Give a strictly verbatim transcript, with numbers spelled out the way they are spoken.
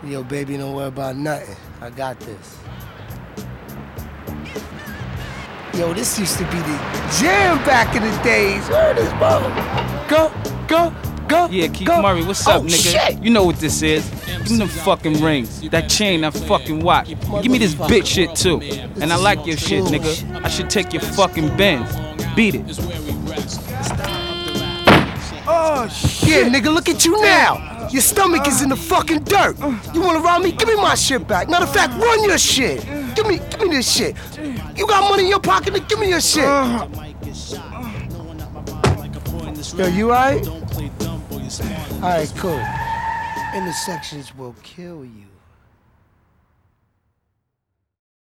Yo, baby, don't worry about nothing. I got this. Yo, this used to be the jam back in the days. Where this bro? Go, go, go. Yeah, Keith go. Murray, what's up, oh, nigga? Shit. You know what this is. Give me them fucking rings, that chain, that fucking watch. Give me this bitch shit too. And I like your shit, nigga. I should take your fucking Benz. Beat it. Oh, shit. Yeah, nigga, look at you now. Your stomach is in the fucking dirt. You wanna rob me? Give me my shit back. Matter of fact, run your shit. Give me, give me this shit. You got money in your pocket, then give me your shit. Yo, you alright? Alright, cool. Intersections will kill you.